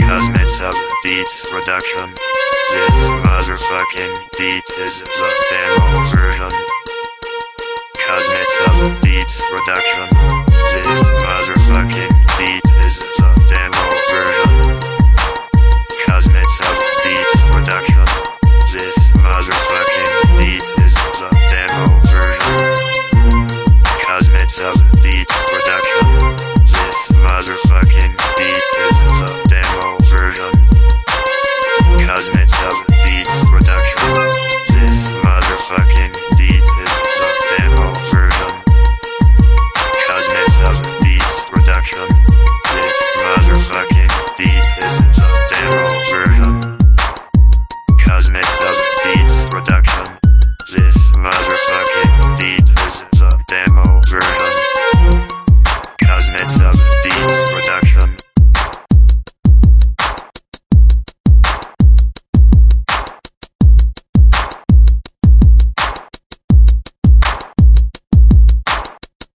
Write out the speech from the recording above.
Kuznetsov Beats Production. This motherfucking beat is the demo version. Kuznetsov Beats Production. This motherfucking beat